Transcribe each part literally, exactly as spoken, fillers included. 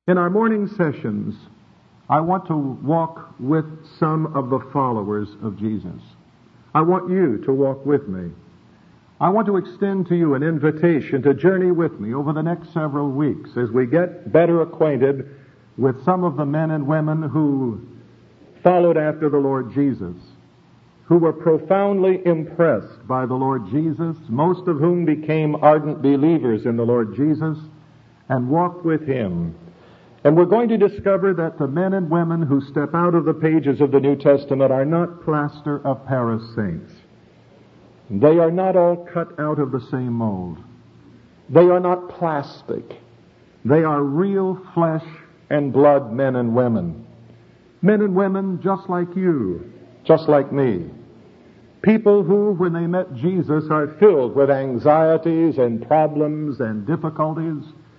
In our morning sessions, I want to walk with some of the followers of Jesus. I want you to walk with me. I want to extend to you an invitation to journey with me over the next several weeks as we get better acquainted with some of the men and women who followed after the Lord Jesus, who were profoundly impressed by the Lord Jesus, most of whom became ardent believers in the Lord Jesus and walked with Him. And we're going to discover that the men and women who step out of the pages of the New Testament are not plaster of Paris saints. They are not all cut out of the same mold. They are not plastic. They are real flesh and blood men and women. Men and women just like you, just like me. People who, when they met Jesus, are filled with anxieties and problems and difficulties.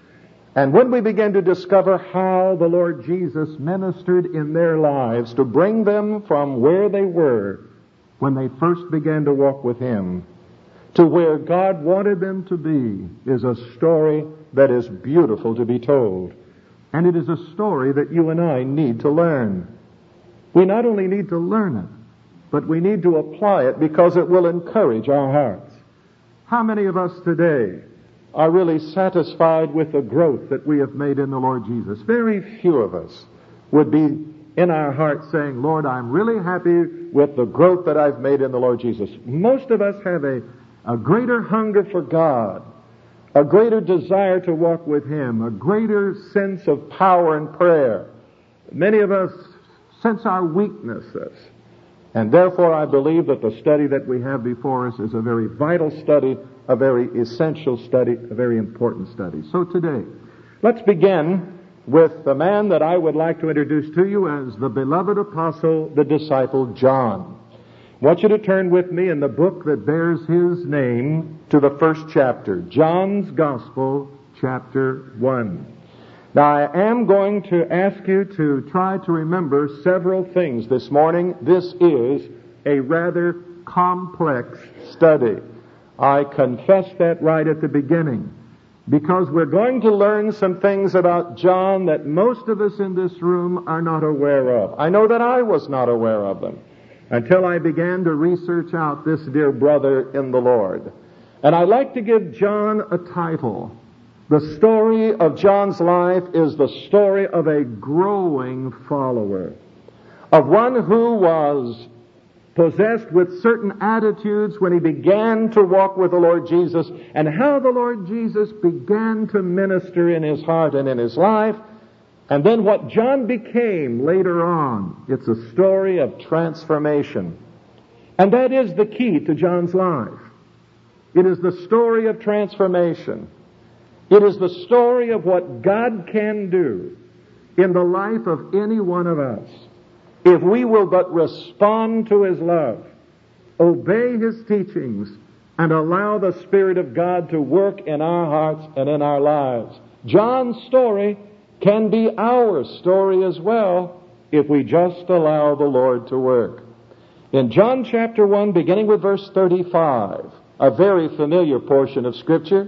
And when we begin to discover how the Lord Jesus ministered in their lives to bring them from where they were when they first began to walk with Him to where God wanted them to be, is a story that is beautiful to be told. And it is a story that you and I need to learn. We not only need to learn it, but we need to apply it because it will encourage our hearts. How many of us today are really satisfied with the growth that we have made in the Lord Jesus? Very few of us would be in our hearts saying, Lord, I'm really happy with the growth that I've made in the Lord Jesus. Most of us have a, a greater hunger for God, a greater desire to walk with Him, a greater sense of power and prayer. Many of us sense our weaknesses. And therefore I believe that the study that we have before us is a very vital study, a very essential study, a very important study. So today, let's begin with the man that I would like to introduce to you as the beloved apostle, the disciple John. I want you to turn with me in the book that bears his name to the first chapter, John's Gospel, chapter one. Now, I am going to ask you to try to remember several things this morning. This is a rather complex study. I confess that right at the beginning, because we're going to learn some things about John that most of us in this room are not aware of. I know that I was not aware of them until I began to research out this dear brother in the Lord. And I'd like to give John a title. The story of John's life is the story of a growing follower, of one who was possessed with certain attitudes when he began to walk with the Lord Jesus, and how the Lord Jesus began to minister in his heart and in his life, and then what John became later on. It's a story of transformation. And that is the key to John's life. It is the story of transformation. It is the story of what God can do in the life of any one of us if we will but respond to His love, obey His teachings, and allow the Spirit of God to work in our hearts and in our lives. John's story can be our story as well if we just allow the Lord to work. In John chapter one, beginning with verse thirty-five, a very familiar portion of Scripture,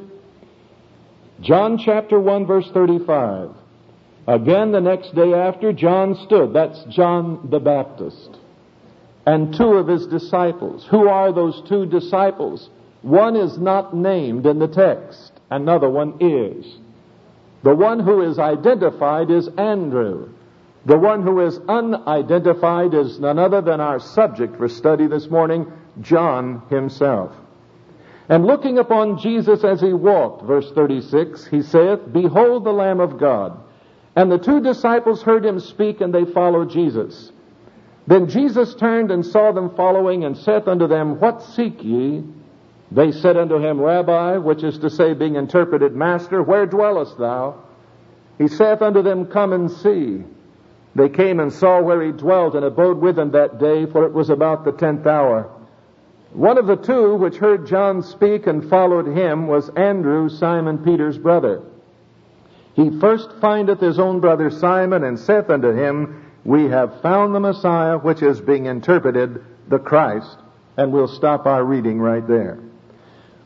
John chapter one, verse thirty-five. Again, the next day after, John stood. That's John the Baptist. And two of his disciples. Who are those two disciples? One is not named in the text. Another one is. The one who is identified is Andrew. The one who is unidentified is none other than our subject for study this morning, John himself. And looking upon Jesus as he walked, verse thirty-six, he saith, Behold the Lamb of God. And the two disciples heard him speak, and they followed Jesus. Then Jesus turned and saw them following, and saith unto them, What seek ye? They said unto him, Rabbi, which is to say, being interpreted, Master, where dwellest thou? He saith unto them, Come and see. They came and saw where he dwelt, and abode with him that day, for it was about the tenth hour. One of the two which heard John speak and followed him was Andrew, Simon Peter's brother. He first findeth his own brother Simon, and saith unto him, We have found the Messiah, which is being interpreted, the Christ. And we'll stop our reading right there.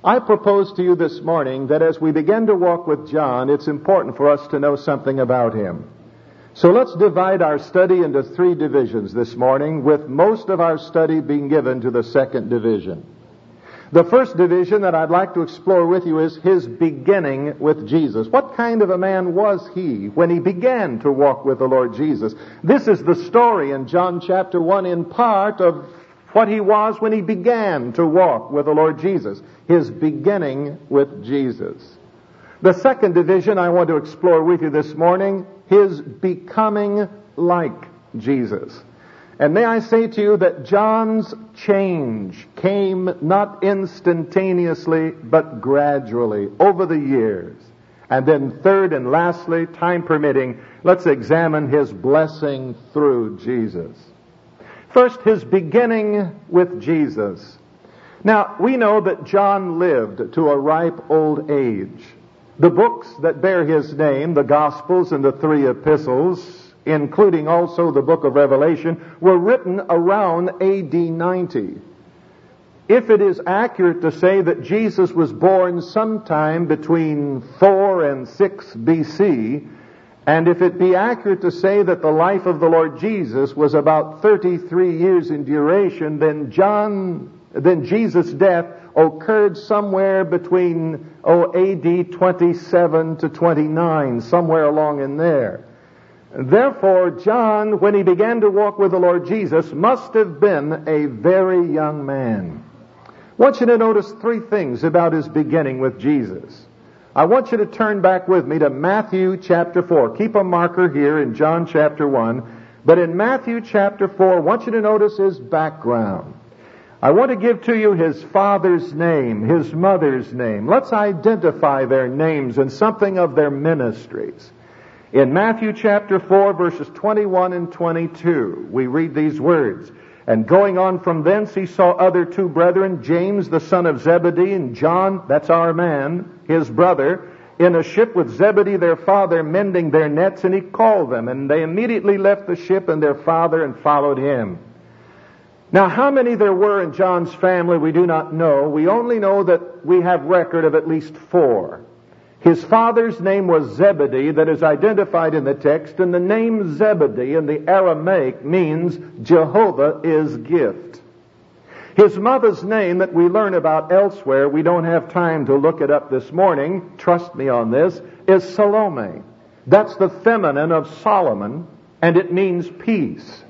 I propose to you this morning that as we begin to walk with John, it's important for us to know something about him. So let's divide our study into three divisions this morning, with most of our study being given to the second division. The first division that I'd like to explore with you is his beginning with Jesus. What kind of a man was he when he began to walk with the Lord Jesus? This is the story in John chapter one in part of what he was when he began to walk with the Lord Jesus. His beginning with Jesus. The second division I want to explore with you this morning, his becoming like Jesus. And may I say to you that John's change came not instantaneously, but gradually over the years. And then third and lastly, time permitting, let's examine his blessing through Jesus. First, his beginning with Jesus. Now, we know that John lived to a ripe old age. The books that bear his name, the Gospels and the three epistles, including also the book of Revelation, were written around A D ninety. If it is accurate to say that Jesus was born sometime between four and six B C, and if it be accurate to say that the life of the Lord Jesus was about thirty-three years in duration, then John, then Jesus' death occurred somewhere between oh, A D twenty-seven to twenty-nine, somewhere along in there. Therefore, John, when he began to walk with the Lord Jesus, must have been a very young man. I want you to notice three things about his beginning with Jesus. I want you to turn back with me to Matthew chapter four. Keep a marker here in John chapter one. But in Matthew chapter four, I want you to notice his background. I want to give to you his father's name, his mother's name. Let's identify their names and something of their ministries. In Matthew chapter four, verses twenty-one and twenty-two, we read these words. And going on from thence, he saw other two brethren, James the son of Zebedee, and John, that's our man, his brother, in a ship with Zebedee their father, mending their nets, and he called them. And they immediately left the ship and their father and followed him. Now, how many there were in John's family, we do not know. We only know that we have record of at least four. His father's name was Zebedee, that is identified in the text, and the name Zebedee in the Aramaic means Jehovah is gift. His mother's name that we learn about elsewhere, we don't have time to look it up this morning, trust me on this, is Salome. That's the feminine of Solomon, and it means peace.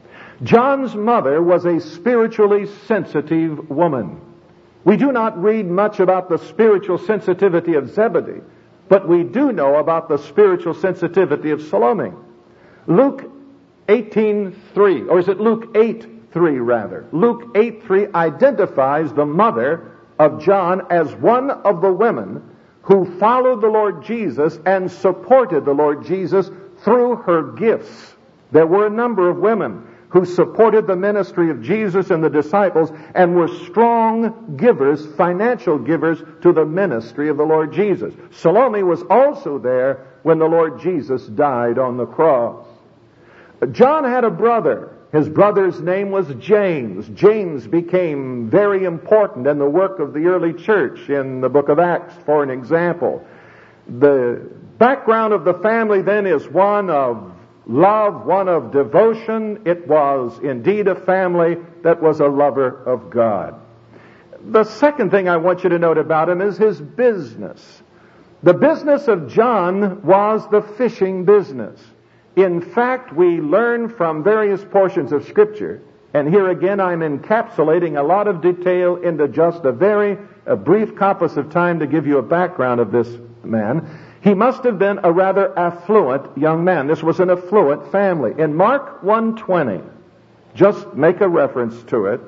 John's mother was a spiritually sensitive woman. We do not read much about the spiritual sensitivity of Zebedee, but we do know about the spiritual sensitivity of Salome. Luke eighteen three, or is it Luke eight three rather? Luke eight three identifies the mother of John as one of the women who followed the Lord Jesus and supported the Lord Jesus through her gifts. There were a number of women who supported the ministry of Jesus and the disciples and were strong givers, financial givers to the ministry of the Lord Jesus. Salome was also there when the Lord Jesus died on the cross. John had a brother. His brother's name was James. James became very important in the work of the early church in the book of Acts, for an example. The background of the family then is one of love, one of devotion. It was indeed a family that was a lover of God. The second thing I want you to note about him is his business. The business of John was the fishing business. In fact, we learn from various portions of Scripture, and here again I'm encapsulating a lot of detail into just a very a brief compass of time to give you a background of this man. He must have been a rather affluent young man. This was an affluent family. In Mark one twenty, just make a reference to it,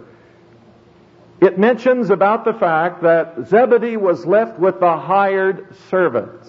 it mentions about the fact that Zebedee was left with the hired servants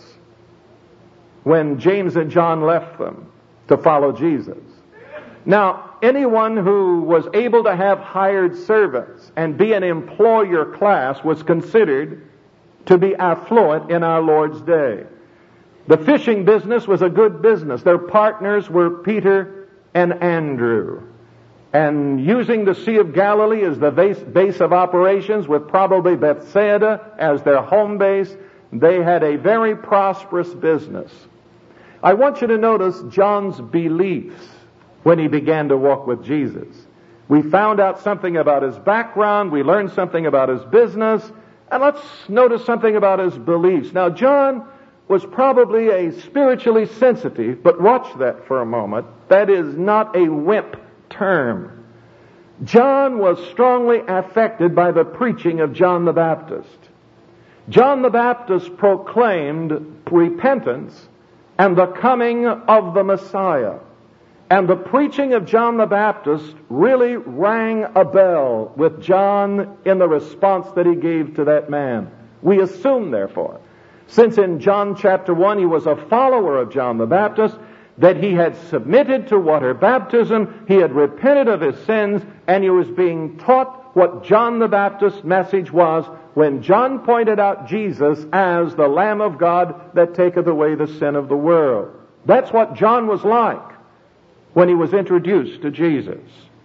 when James and John left them to follow Jesus. Now, anyone who was able to have hired servants and be an employer class was considered to be affluent in our Lord's day. The fishing business was a good business. Their partners were Peter and Andrew. And using the Sea of Galilee as the base, base of operations, with probably Bethsaida as their home base, they had a very prosperous business. I want you to notice John's beliefs when he began to walk with Jesus. We found out something about his background, we learned something about his business, and let's notice something about his beliefs. Now, John was probably a spiritually sensitive, but watch that for a moment. That is not a wimp term. John was strongly affected by the preaching of John the Baptist. John the Baptist proclaimed repentance and the coming of the Messiah. And the preaching of John the Baptist really rang a bell with John in the response that he gave to that man. We assume, therefore, since in John chapter one he was a follower of John the Baptist, that he had submitted to water baptism, he had repented of his sins, and he was being taught what John the Baptist's message was when John pointed out Jesus as the Lamb of God that taketh away the sin of the world. That's what John was like when he was introduced to Jesus.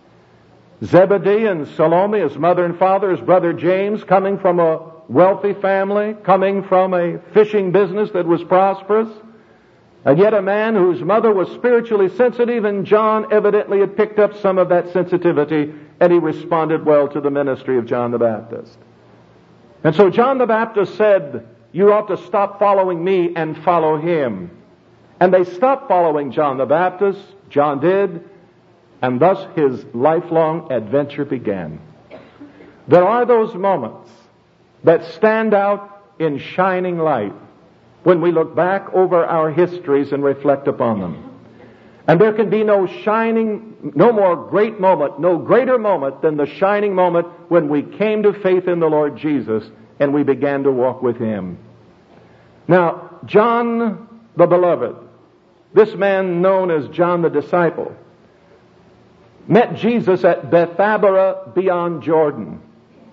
Zebedee and Salome, his mother and father, his brother James, coming from a wealthy family, coming from a fishing business that was prosperous, and yet a man whose mother was spiritually sensitive, and John evidently had picked up some of that sensitivity, and he responded well to the ministry of John the Baptist. And so John the Baptist said, you ought to stop following me and follow him. And they stopped following John the Baptist. John did. And thus his lifelong adventure began. There are those moments that stand out in shining light when we look back over our histories and reflect upon them. And there can be no shining, no more great moment, no greater moment than the shining moment when we came to faith in the Lord Jesus and we began to walk with him. Now, John the Beloved, this man known as John the Disciple, met Jesus at Bethabara beyond Jordan.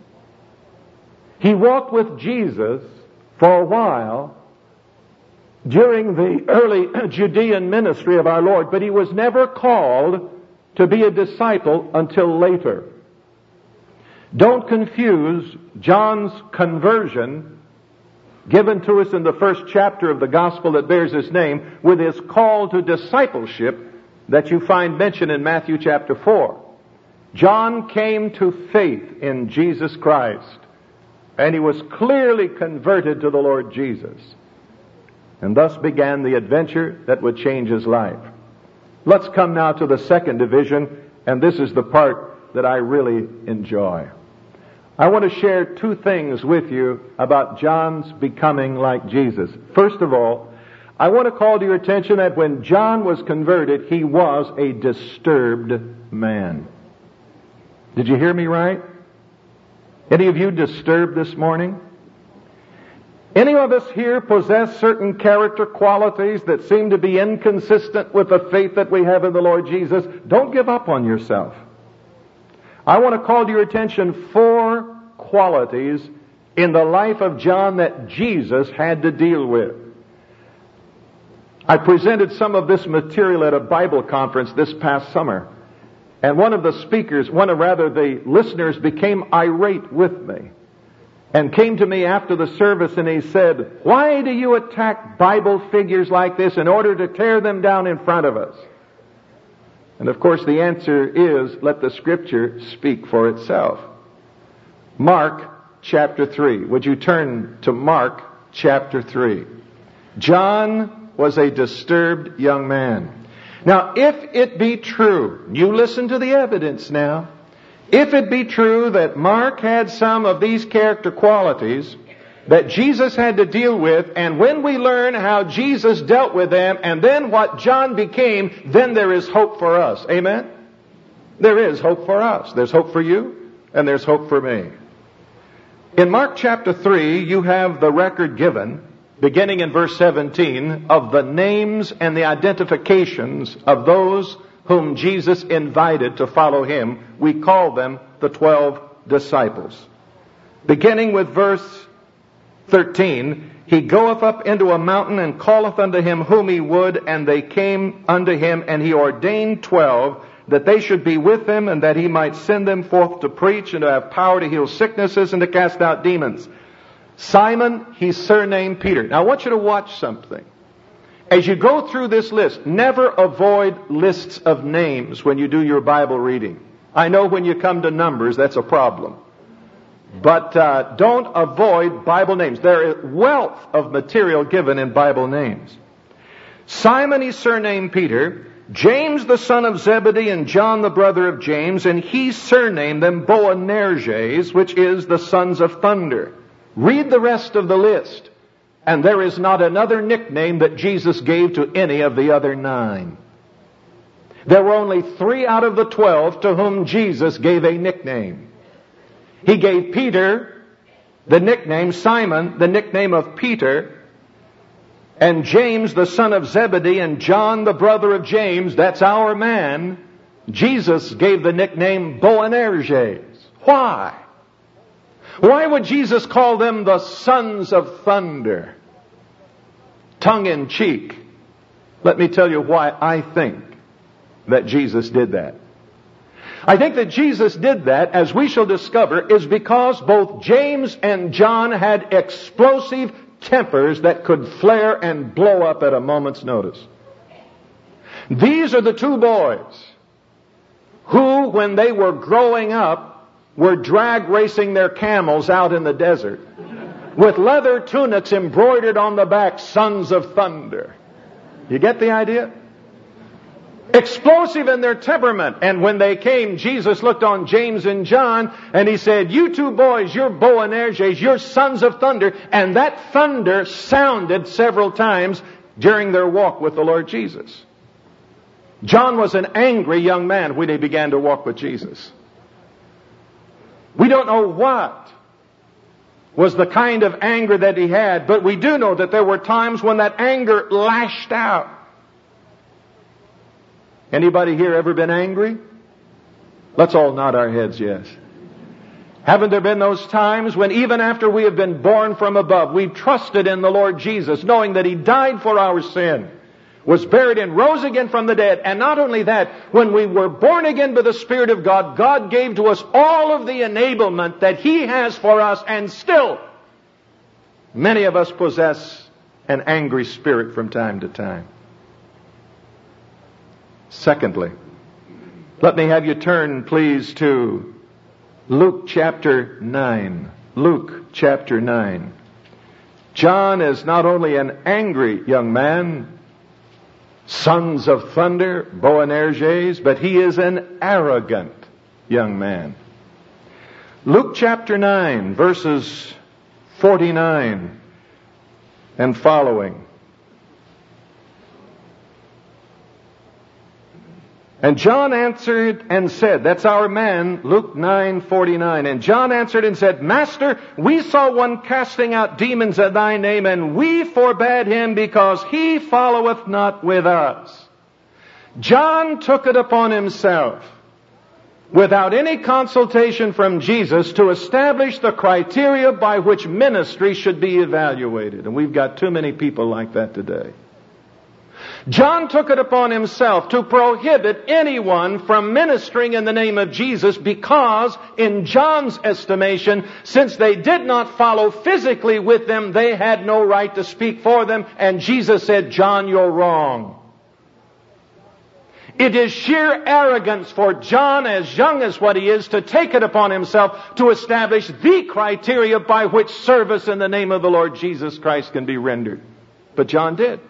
He walked with Jesus for a while during the early Judean ministry of our Lord, but he was never called to be a disciple until later. Don't confuse John's conversion, given to us in the first chapter of the gospel that bears his name, with his call to discipleship that you find mentioned in Matthew chapter four. John came to faith in Jesus Christ, and he was clearly converted to the Lord Jesus. And thus began the adventure that would change his life. Let's come now to the second division, and this is the part that I really enjoy. I want to share two things with you about John's becoming like Jesus. First of all, I want to call to your attention that when John was converted, he was a disturbed man. Did you hear me right? Any of you disturbed this morning? Any of us here possess certain character qualities that seem to be inconsistent with the faith that we have in the Lord Jesus? Don't give up on yourself. I want to call to your attention four qualities in the life of John that Jesus had to deal with. I presented some of this material at a Bible conference this past summer. And one of the speakers, one of rather the listeners, became irate with me and came to me after the service and he said, "Why do you attack Bible figures like this in order to tear them down in front of us?" And of course the answer is, let the Scripture speak for itself. Mark chapter three. Would you turn to Mark chapter three? John was a disturbed young man. Now, if it be true, you listen to the evidence now. If it be true that Mark had some of these character qualities that Jesus had to deal with, and when we learn how Jesus dealt with them and then what John became, then there is hope for us. Amen? There is hope for us. There's hope for you, and there's hope for me. In Mark chapter three, you have the record given, beginning in verse seventeen, of the names and the identifications of those whom Jesus invited to follow him. We call them the twelve disciples. Beginning with verse thirteen, he goeth up into a mountain and calleth unto him whom he would, and they came unto him, and he ordained twelve, that they should be with him, and that he might send them forth to preach, and to have power to heal sicknesses, and to cast out demons. Simon, he's surnamed Peter. Now I want you to watch something. As you go through this list, never avoid lists of names when you do your Bible reading. I know when you come to Numbers, that's a problem. But uh, don't avoid Bible names. There is wealth of material given in Bible names. Simon, he surnamed Peter. James, the son of Zebedee, and John, the brother of James, and he surnamed them Boanerges, which is the sons of thunder. Read the rest of the list, and there is not another nickname that Jesus gave to any of the other nine. There were only three out of the twelve to whom Jesus gave a nickname. He gave Peter the nickname, Simon, the nickname of Peter, and James, the son of Zebedee, and John, the brother of James, that's our man, Jesus gave the nickname Boanerges. Why? Why would Jesus call them the sons of thunder? Tongue in cheek. Let me tell you why I think that Jesus did that. I think that Jesus did that, as we shall discover, is because both James and John had explosive tempers that could flare and blow up at a moment's notice. These are the two boys who, when they were growing up, were drag racing their camels out in the desert with leather tunics embroidered on the back, sons of thunder. You get the idea? Explosive in their temperament. And when they came, Jesus looked on James and John and he said, you two boys, you're Boanerges, you're sons of thunder. And that thunder sounded several times during their walk with the Lord Jesus. John was an angry young man when he began to walk with Jesus. We don't know what was the kind of anger that he had, but we do know that there were times when that anger lashed out. Anybody here ever been angry? Let's all nod our heads, yes. Haven't there been those times when even after we have been born from above, we've trusted in the Lord Jesus, knowing that he died for our sin, was buried and rose again from the dead. And not only that, when we were born again by the Spirit of God, God gave to us all of the enablement that he has for us, and still many of us possess an angry spirit from time to time. Secondly, let me have you turn, please, to Luke chapter nine. Luke chapter nine. John is not only an angry young man, sons of thunder, Boanerges, but he is an arrogant young man. Luke chapter nine, verses forty-nine and following. And John answered and said, that's our man, Luke nine forty-nine. And John answered and said, Master, we saw one casting out demons in thy name, and we forbade him because he followeth not with us. John took it upon himself, without any consultation from Jesus, to establish the criteria by which ministry should be evaluated. And we've got too many people like that today. John took it upon himself to prohibit anyone from ministering in the name of Jesus because, in John's estimation, since they did not follow physically with them, they had no right to speak for them. And Jesus said, John, you're wrong. It is sheer arrogance for John, as young as what he is, to take it upon himself to establish the criteria by which service in the name of the Lord Jesus Christ can be rendered. But John did.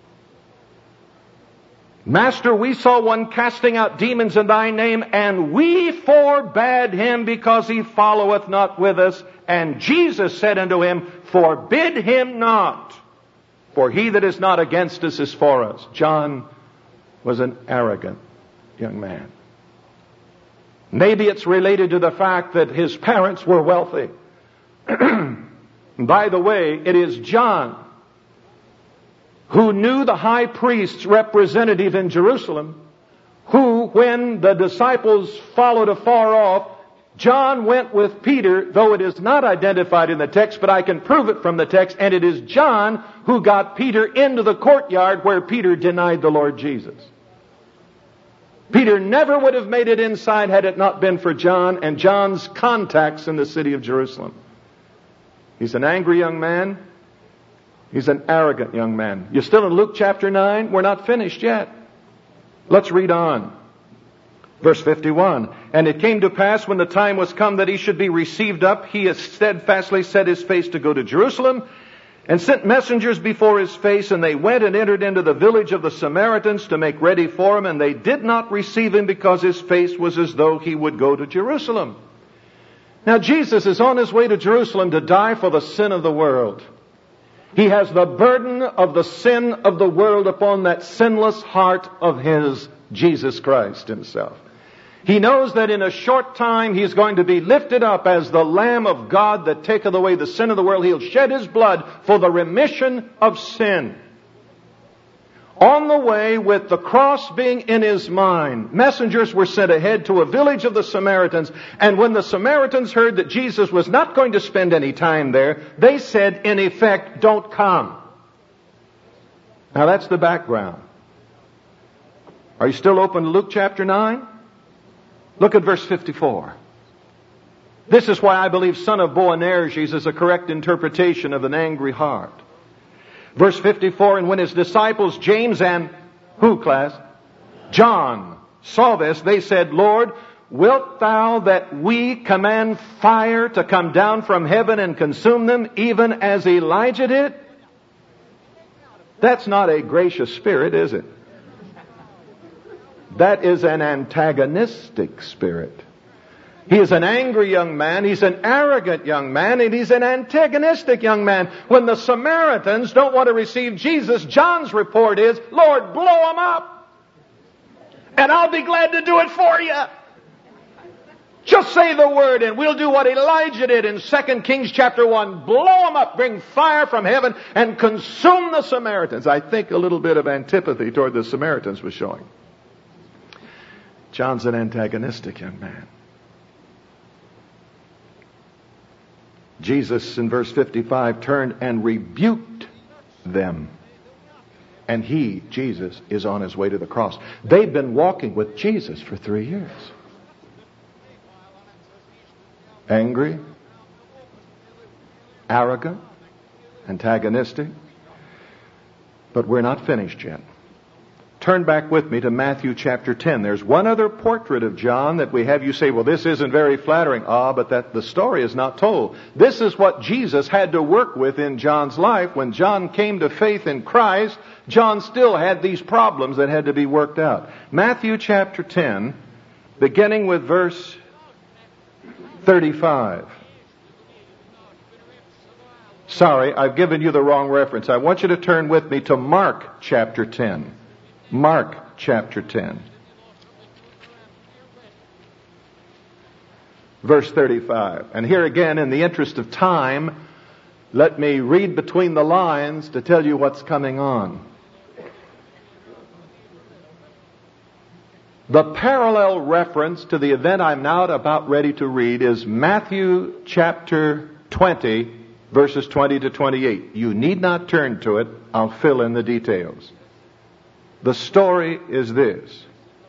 Master, we saw one casting out demons in thy name, and we forbade him because he followeth not with us. And Jesus said unto him, forbid him not, for he that is not against us is for us. John was an arrogant young man. Maybe it's related to the fact that his parents were wealthy. By the way, it is John who knew the high priest's representative in Jerusalem, who, when the disciples followed afar off, John went with Peter, though it is not identified in the text, but I can prove it from the text, and it is John who got Peter into the courtyard where Peter denied the Lord Jesus. Peter never would have made it inside had it not been for John and John's contacts in the city of Jerusalem. He's an angry young man. He's an arrogant young man. You're still in Luke chapter nine? We're not finished yet. Let's read on. Verse fifty-one. And it came to pass when the time was come that he should be received up, he steadfastly set his face to go to Jerusalem, and sent messengers before his face, and they went and entered into the village of the Samaritans to make ready for him, and they did not receive him because his face was as though he would go to Jerusalem. Now Jesus is on his way to Jerusalem to die for the sin of the world. He has the burden of the sin of the world upon that sinless heart of his, Jesus Christ himself. He knows that in a short time he's going to be lifted up as the Lamb of God that taketh away the sin of the world. He'll shed his blood for the remission of sin. On the way, with the cross being in his mind, messengers were sent ahead to a village of the Samaritans. And when the Samaritans heard that Jesus was not going to spend any time there, they said, in effect, don't come. Now that's the background. Are you still open to Luke chapter nine? Look at verse fifty-four. This is why I believe son of Boanerges is a correct interpretation of an angry heart. Verse fifty-four, and when his disciples James and, who class? John, saw this, they said, Lord, wilt thou that we command fire to come down from heaven and consume them, even as Elijah did? That's not a gracious spirit, is it? That is an antagonistic spirit. He is an angry young man, he's an arrogant young man, and he's an antagonistic young man. When the Samaritans don't want to receive Jesus, John's report is, Lord, blow them up, and I'll be glad to do it for you. Just say the word and we'll do what Elijah did in Second Kings chapter one. Blow them up, bring fire from heaven, and consume the Samaritans. I think a little bit of antipathy toward the Samaritans was showing. John's an antagonistic young man. Jesus, in verse fifty-five, turned and rebuked them. And he, Jesus, is on his way to the cross. They've been walking with Jesus for three years. Angry, arrogant, antagonistic. But we're not finished yet. Turn back with me to Matthew chapter ten. There's one other portrait of John that we have. You say, well, this isn't very flattering. Ah, but that the story is not told. This is what Jesus had to work with in John's life. When John came to faith in Christ, John still had these problems that had to be worked out. Matthew chapter ten, beginning with verse thirty-five. Sorry, I've given you the wrong reference. I want you to turn with me to Mark chapter ten. Mark chapter ten. Verse thirty-five. And here again, in the interest of time, let me read between the lines to tell you what's coming on. The parallel reference to the event I'm now about ready to read is Matthew chapter twenty, verses twenty to twenty-eight. You need not turn to it. I'll fill in the details. The story is this.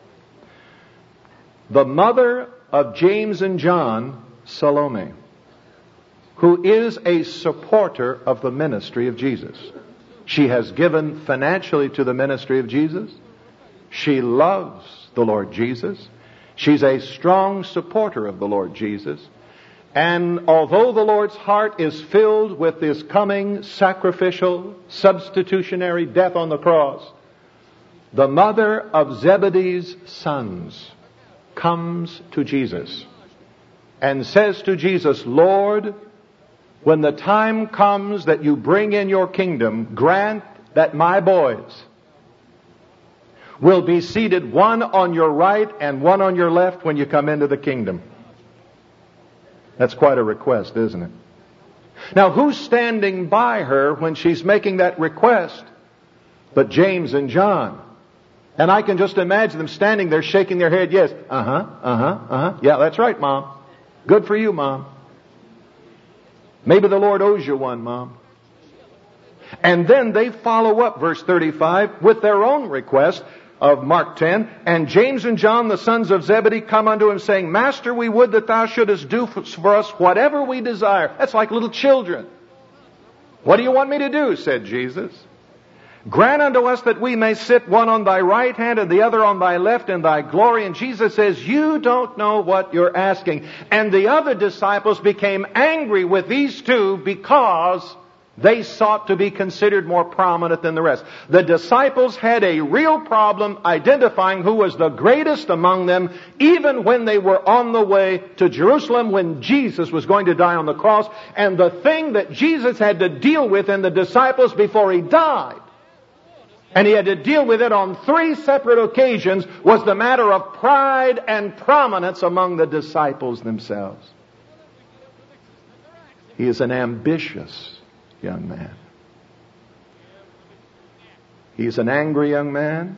The mother of James and John, Salome, who is a supporter of the ministry of Jesus. She has given financially to the ministry of Jesus. She loves the Lord Jesus. She's a strong supporter of the Lord Jesus. And although the Lord's heart is filled with this coming sacrificial, substitutionary death on the cross, the mother of Zebedee's sons comes to Jesus and says to Jesus, Lord, when the time comes that you bring in your kingdom, grant that my boys will be seated one on your right and one on your left when you come into the kingdom. That's quite a request, isn't it? Now, who's standing by her when she's making that request but James and John? And I can just imagine them standing there shaking their head. Yes. Uh-huh. Uh-huh. Uh-huh. Yeah, that's right, Mom. Good for you, Mom. Maybe the Lord owes you one, Mom. And then they follow up, verse thirty-five, with their own request. of Mark ten, and James and John, the sons of Zebedee, come unto him, saying, Master, we would that thou shouldest do for us whatever we desire. That's like little children. What do you want me to do? Said Jesus. Grant unto us that we may sit one on thy right hand and the other on thy left in thy glory. And Jesus says, you don't know what you're asking. And the other disciples became angry with these two because they sought to be considered more prominent than the rest. The disciples had a real problem identifying who was the greatest among them, even when they were on the way to Jerusalem when Jesus was going to die on the cross. And the thing that Jesus had to deal with in the disciples before he died, and he had to deal with it on three separate occasions, was the matter of pride and prominence among the disciples themselves. He is an ambitious young man. He's an angry young man.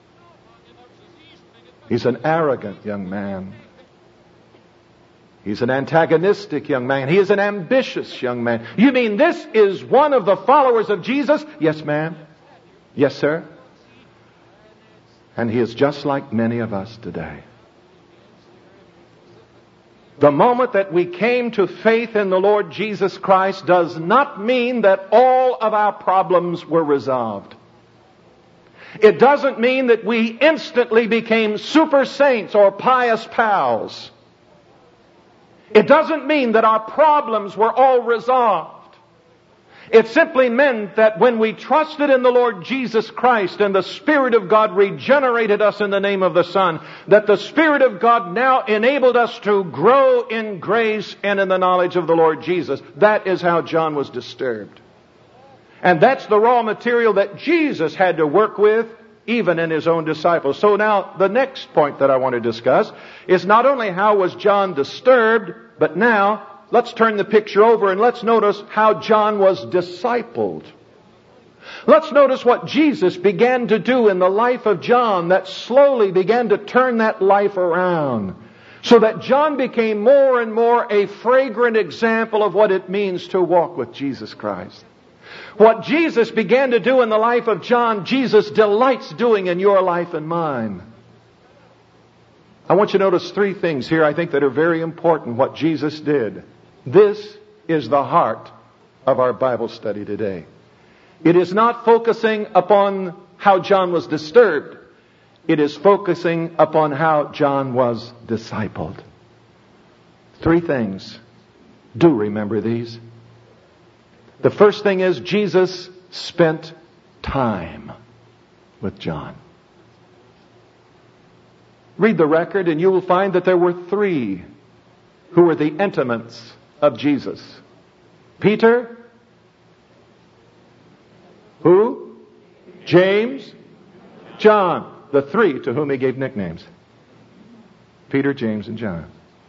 He's an arrogant young man. He's an antagonistic young man. He is an ambitious young man. You mean this is one of the followers of Jesus? Yes, ma'am. Yes, sir. And he is just like many of us today. The moment that we came to faith in the Lord Jesus Christ does not mean that all of our problems were resolved. It doesn't mean that we instantly became super saints or pious pals. It doesn't mean that our problems were all resolved. It simply meant that when we trusted in the Lord Jesus Christ and the Spirit of God regenerated us in the name of the Son, that the Spirit of God now enabled us to grow in grace and in the knowledge of the Lord Jesus. That is how John was disturbed. And that's the raw material that Jesus had to work with, even in his own disciples. So now the next point that I want to discuss is not only how was John disturbed, but now let's turn the picture over and let's notice how John was discipled. Let's notice what Jesus began to do in the life of John that slowly began to turn that life around, so that John became more and more a fragrant example of what it means to walk with Jesus Christ. What Jesus began to do in the life of John, Jesus delights doing in your life and mine. I want you to notice three things here I think that are very important what Jesus did. This is the heart of our Bible study today. It is not focusing upon how John was disturbed. It is focusing upon how John was discipled. Three things. Do remember these. The first thing is Jesus spent time with John. Read the record and you will find that there were three who were the intimates of Jesus. Peter. Who? James. John. The three to whom he gave nicknames. Peter, James, and John.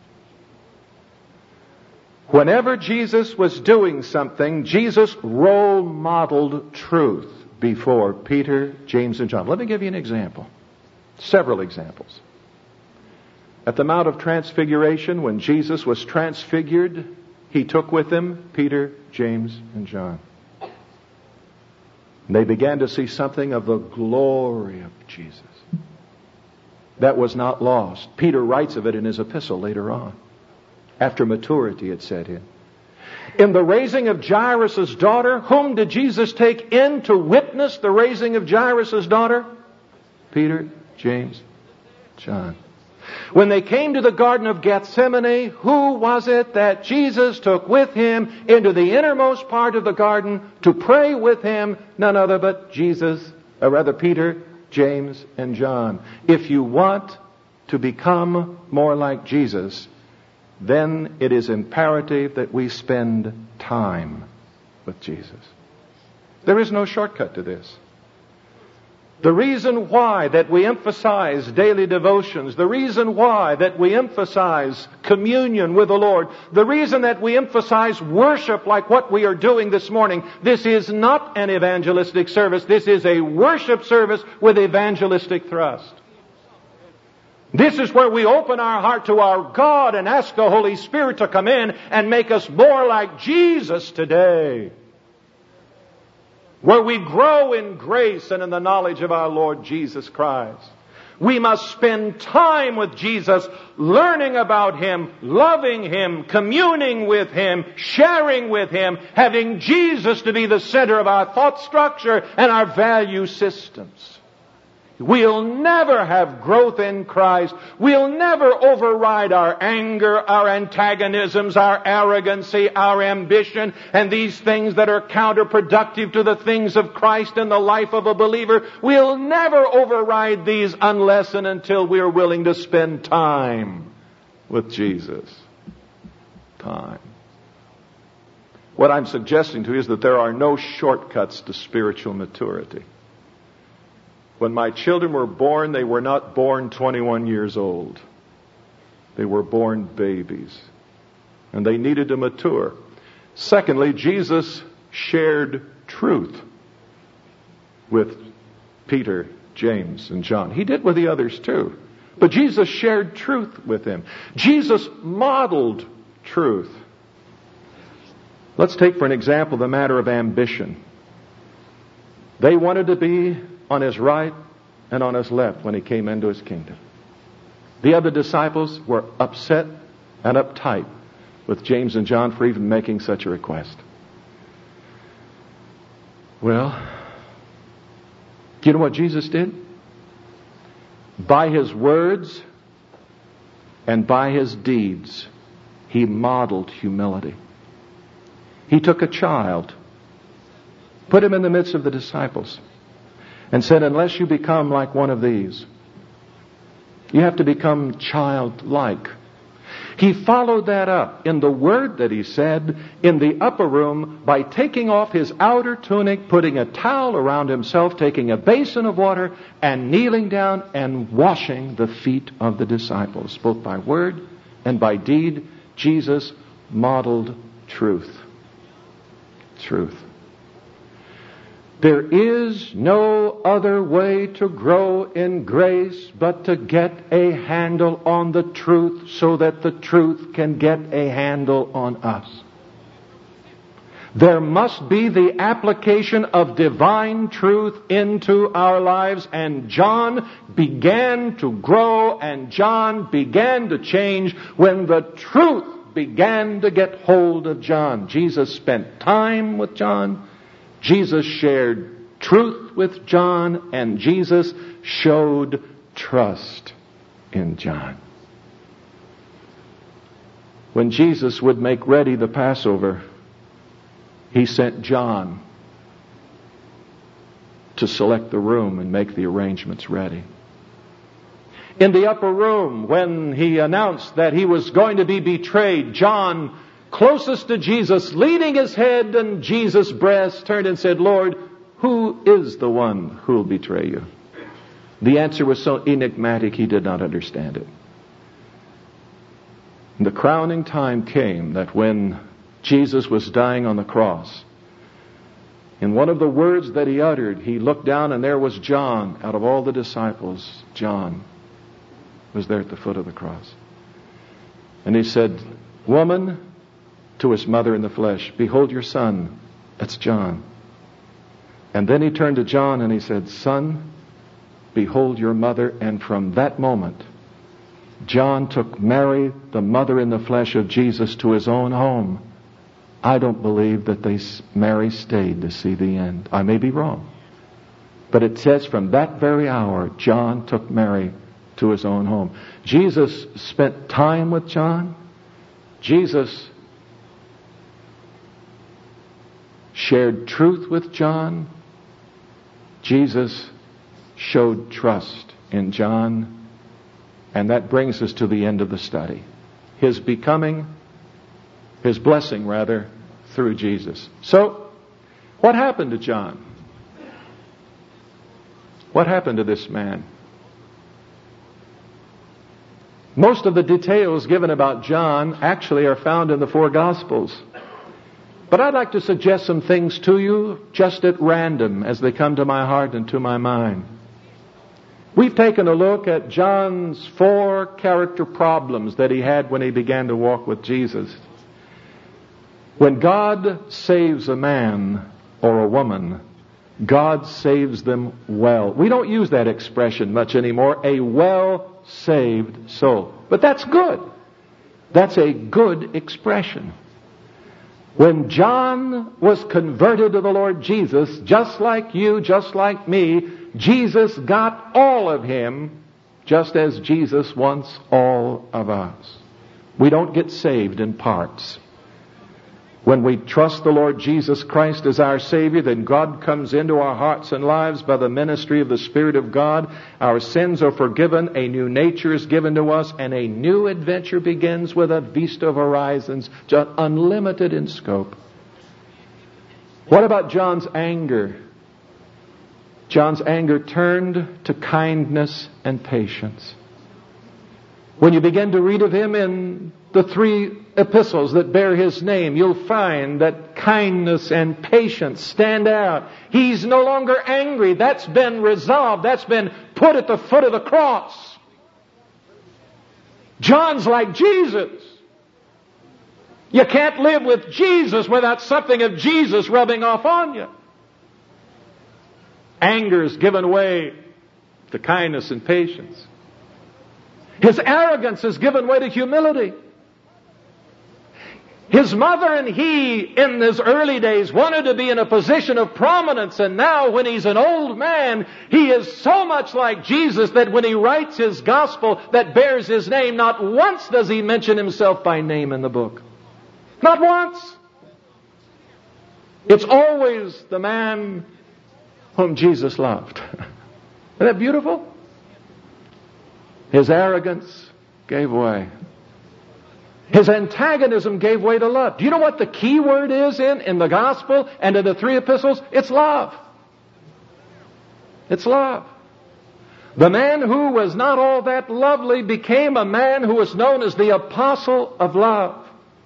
Whenever Jesus was doing something, Jesus role modeled truth before Peter, James, and John. Let me give you an example. Several examples. At the Mount of Transfiguration, when Jesus was transfigured, he took with him Peter, James, and John. And they began to see something of the glory of Jesus. That was not lost. Peter writes of it in his epistle later on, after maturity had set in. In the raising of Jairus' daughter, whom did Jesus take in to witness the raising of Jairus' daughter? Peter, James, John. When they came to the Garden of Gethsemane, who was it that Jesus took with him into the innermost part of the garden to pray with him? None other but Jesus, or rather Peter, James, and John. If you want to become more like Jesus, then it is imperative that we spend time with Jesus. There is no shortcut to this. The reason why that we emphasize daily devotions, the reason why that we emphasize communion with the Lord, the reason that we emphasize worship like what we are doing this morning, this is not an evangelistic service. This is a worship service with evangelistic thrust. This is where we open our heart to our God and ask the Holy Spirit to come in and make us more like Jesus today. where we grow in grace and in the knowledge of our Lord Jesus Christ. We must spend time with Jesus, learning about Him, loving Him, communing with Him, sharing with Him, having Jesus to be the center of our thought structure and our value systems. We'll never have growth in Christ. We'll never override our anger, our antagonisms, our arrogancy, our ambition, and these things that are counterproductive to the things of Christ in the life of a believer. We'll never override these unless and until we're willing to spend time with Jesus. Time. What I'm suggesting to you is that there are no shortcuts to spiritual maturity. When my children were born, they were not born twenty-one years old. They were born babies. And they needed to mature. Secondly, Jesus shared truth with Peter, James, and John. He did with the others too. But Jesus shared truth with them. Jesus modeled truth. Let's take for an example the matter of ambition. They wanted to be on His right and on His left when He came into His kingdom. The other disciples were upset and uptight with James and John for even making such a request. Well, do you know what Jesus did? By His words and by His deeds, He modeled humility. He took a child, put him in the midst of the disciples, and said, unless you become like one of these, you have to become childlike. He followed that up in the word that He said in the upper room by taking off His outer tunic, putting a towel around Himself, taking a basin of water, and kneeling down and washing the feet of the disciples. Both by word and by deed, Jesus modeled truth. Truth. There is no other way to grow in grace but to get a handle on the truth so that the truth can get a handle on us. There must be the application of divine truth into our lives, and John began to grow and John began to change when the truth began to get hold of John. Jesus spent time with John. Jesus shared truth with John, and Jesus showed trust in John. When Jesus would make ready the Passover, He sent John to select the room and make the arrangements ready. In the upper room, when He announced that He was going to be betrayed, John, closest to Jesus, leaning his head on Jesus' breast, turned and said, Lord, who is the one who will betray you? The answer was so enigmatic he did not understand it. And the crowning time came that when Jesus was dying on the cross, in one of the words that He uttered, He looked down and there was John. Out of all the disciples, John was there at the foot of the cross. And He said, woman, to His mother in the flesh, behold your son. That's John. And then He turned to John and He said, son, behold your mother. And from that moment, John took Mary, the mother in the flesh of Jesus, to his own home. I don't believe that they Mary stayed to see the end. I may be wrong. But it says from that very hour, John took Mary to his own home. Jesus spent time with John. Jesus shared truth with John. Jesus showed trust in John. And that brings us to the end of the study. His becoming, His blessing rather, through Jesus. So, what happened to John? What happened to this man? Most of the details given about John actually are found in the four Gospels. But I'd like to suggest some things to you just at random as they come to my heart and to my mind. We've taken a look at John's four character problems that he had when he began to walk with Jesus. When God saves a man or a woman, God saves them well. We don't use that expression much anymore, a well-saved soul. But that's good. That's a good expression. When John was converted to the Lord Jesus, just like you, just like me, Jesus got all of him, just as Jesus wants all of us. We don't get saved in parts. When we trust the Lord Jesus Christ as our Savior, then God comes into our hearts and lives by the ministry of the Spirit of God. Our sins are forgiven, a new nature is given to us, and a new adventure begins with a vista of horizons, just unlimited in scope. What about John's anger? John's anger turned to kindness and patience. When you begin to read of him in the three epistles that bear his name, you'll find that kindness and patience stand out. He's no longer angry. That's been resolved. That's been put at the foot of the cross. John's like Jesus. You can't live with Jesus without something of Jesus rubbing off on you. Anger's given way to kindness and patience. His arrogance has given way to humility. His mother and he, in his early days, wanted to be in a position of prominence, and now when he's an old man, he is so much like Jesus that when he writes his gospel that bears his name, not once does he mention himself by name in the book. Not once. It's always the man whom Jesus loved. Isn't that beautiful? His arrogance gave way. His antagonism gave way to love. Do you know what the key word is in, in the gospel and in the three epistles? It's love. It's love. The man who was not all that lovely became a man who was known as the apostle of love.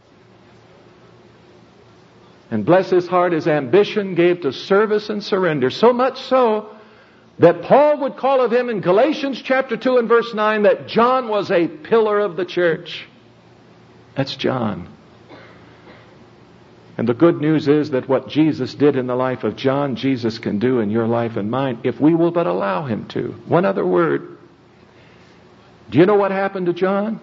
And bless his heart, his ambition gave to service and surrender. So much so that Paul would call of him in Galatians chapter two and verse nine that John was a pillar of the church. That's John. And the good news is that what Jesus did in the life of John, Jesus can do in your life and mine if we will but allow him to. One other word. Do you know what happened to John?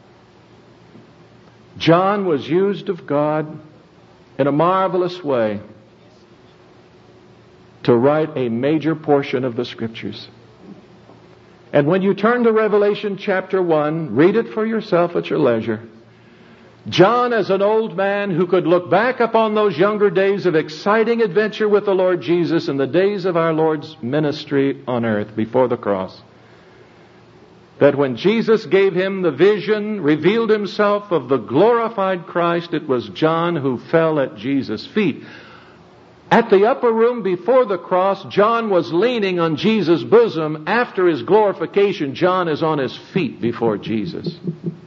John was used of God in a marvelous way to write a major portion of the Scriptures. And when you turn to Revelation chapter one, read it for yourself at your leisure. John, as an old man who could look back upon those younger days of exciting adventure with the Lord Jesus and the days of our Lord's ministry on earth before the cross, that when Jesus gave him the vision, revealed himself of the glorified Christ, it was John who fell at Jesus' feet. At the upper room before the cross, John was leaning on Jesus' bosom. After his glorification, John is on his feet before Jesus,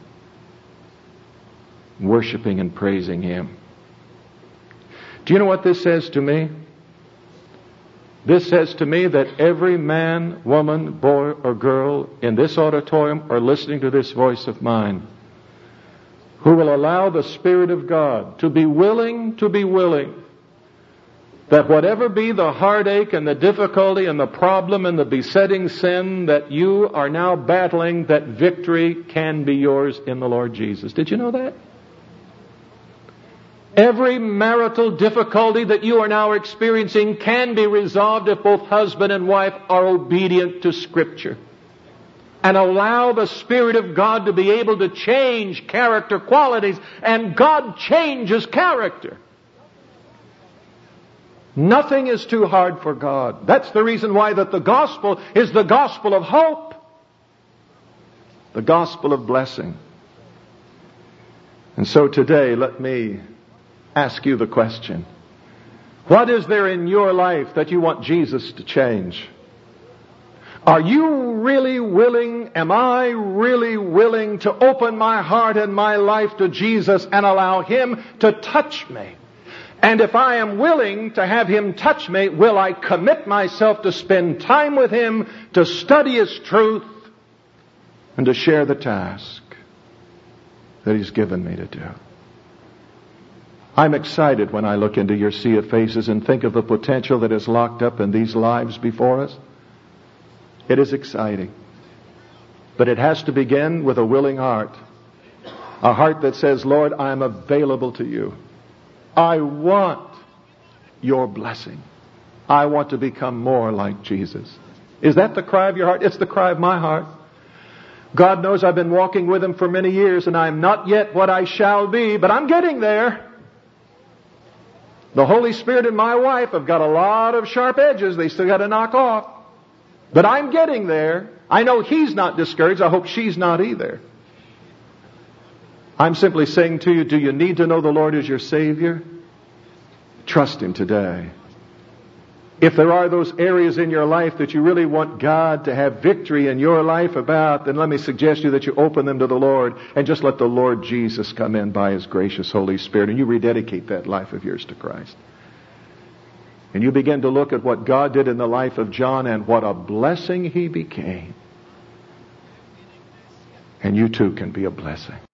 worshiping and praising him. Do you know what this says to me? This says to me that every man, woman, boy, or girl in this auditorium or listening to this voice of mine who will allow the Spirit of God to be willing to be willing, that whatever be the heartache and the difficulty and the problem and the besetting sin that you are now battling, that victory can be yours in the Lord Jesus. Did you know that? Every marital difficulty that you are now experiencing can be resolved if both husband and wife are obedient to Scripture and allow the Spirit of God to be able to change character qualities. And God changes character. Nothing is too hard for God. That's the reason why that the gospel is the gospel of hope, the gospel of blessing. And so today, let me ask you the question. What is there in your life that you want Jesus to change? Are you really willing, am I really willing to open my heart and my life to Jesus and allow Him to touch me? And if I am willing to have Him touch me, will I commit myself to spend time with Him, to study His truth, and to share the task that He's given me to do? I'm excited when I look into your sea of faces and think of the potential that is locked up in these lives before us. It is exciting. But it has to begin with a willing heart. A heart that says, Lord, I'm available to you. I want your blessing. I want to become more like Jesus. Is that the cry of your heart? It's the cry of my heart. God knows I've been walking with Him for many years and I'm not yet what I shall be, but I'm getting there. The Holy Spirit and my wife have got a lot of sharp edges they still got to knock off. But I'm getting there. I know He's not discouraged. I hope she's not either. I'm simply saying to you, do you need to know the Lord as your Savior? Trust Him today. If there are those areas in your life that you really want God to have victory in your life about, then let me suggest to you that you open them to the Lord and just let the Lord Jesus come in by His gracious Holy Spirit and you rededicate that life of yours to Christ. And you begin to look at what God did in the life of John and what a blessing he became. And you too can be a blessing.